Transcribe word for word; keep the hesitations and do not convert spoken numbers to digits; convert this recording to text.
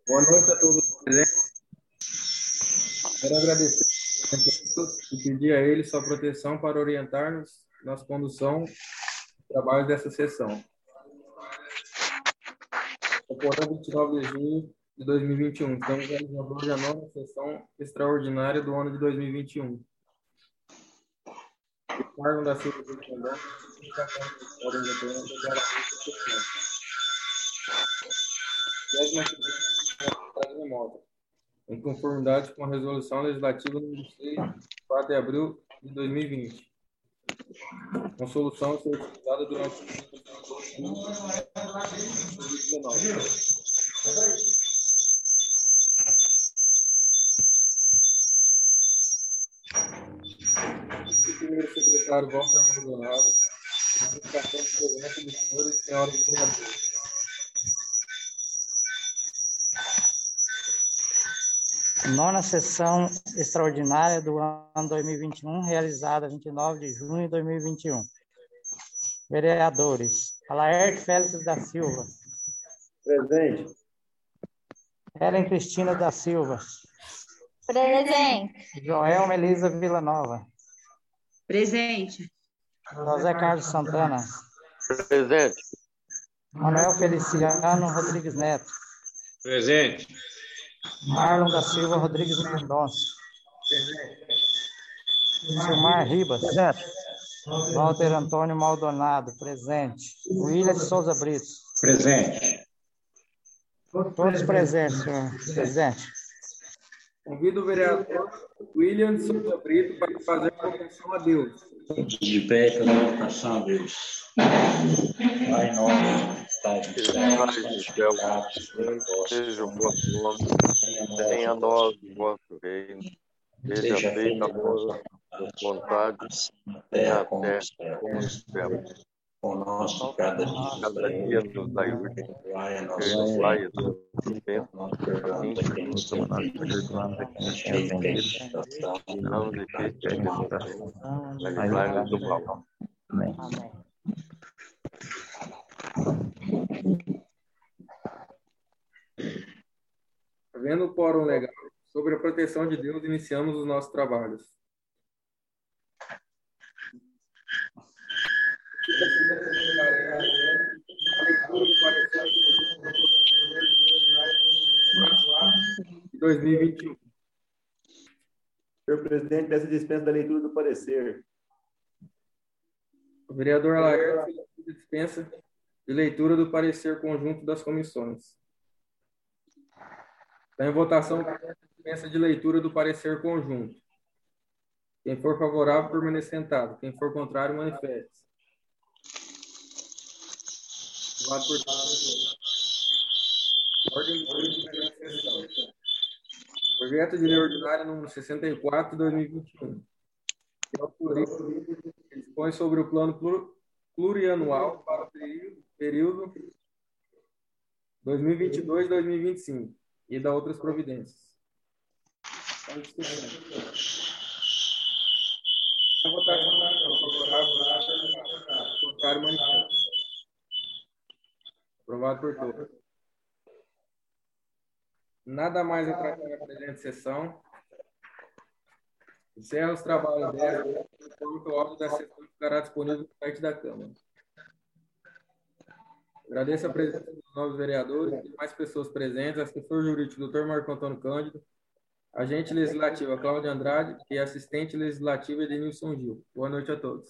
Boa noite a todos os presentes. Quero agradecer a todos e pedir a eles sua proteção para orientar-nos na condução dos trabalhos dessa sessão. Ocorrendo vinte e nove de junho de dois mil e vinte e um. Estamos realizando hoje a nova sessão extraordinária do ano de dois mil e vinte e um. Ricardo da Silva do Condão, comunicação da Ordem da Plena, declaração de sessão. Décima atividade remota, em conformidade com a Resolução Legislativa número seis, quatro de abril de dois mil e vinte. Com solução a ser utilizada durante o ano de dois mil e dezenove. O primeiro secretário Walter Maldonado, comunicação de presença dos senhores e senhoras vereadores. Nona sessão extraordinária do ano dois mil e vinte e um, realizada vinte e nove de junho de dois mil e vinte e um. Vereadores: Alaerte Félix da Silva. Presente. Helen Cristina da Silva. Presente. Joel Melisa Villanova. Presente. José Carlos Santana. Presente. Manuel Feliciano Rodrigues Neto. Presente. Marlon da Silva Rodrigues Mendonça. Silmar Ribas. Presente. Walter Antônio Maldonado. Presente. William de Souza Brito. Presente. Todos presentes, senhor presidente. Convido o vereador William de Souza Brito para fazer a votação a Deus. De pé pela votação a Deus. Pai nosso, que estás no céu, seja o vosso nome, venha a nós o vosso reino, seja feita a vossa vontade, na terra como no céu. O nosso cada dia nos dai hoje, perdoai as nossas ofensas, assim nos perdoamos a quem nos tem ofendido, não nos deixeis cair em tentação, mas livrai-nos do mal. Amém. Havendo o quórum legal sobre a proteção de Deus, iniciamos os nossos trabalhos. De dois mil e vinte e um. Senhor presidente, peço dispensa da leitura do parecer. O vereador Alaerte dispensa de leitura do parecer conjunto das comissões. Está em votação a dispensa de leitura do parecer conjunto. Quem for favorável, permaneça sentado. Quem for contrário, manifeste. Aprovado por todos. Ordem de sessão. Projeto de lei ordinária número sessenta e quatro de dois mil e vinte e um. Que autoriza, dispõe sobre o plano plurianual para o período, período dois mil e vinte e dois a dois mil e vinte e cinco e da outras providências. Então, discussão. A votação favorável, contrário, manifesto. Aprovado por todos. Nada mais a tratar na presente sessão. Encerra os trabalhos dela, conforme o áudio da sessão ficará disponível no site da Câmara. Agradeço a presença dos novos vereadores e mais pessoas presentes, assessor jurídico, doutor Marco Antônio Cândido, agente legislativo, Cláudia Andrade, e assistente legislativo, Edenilson Gil. Boa noite a todos.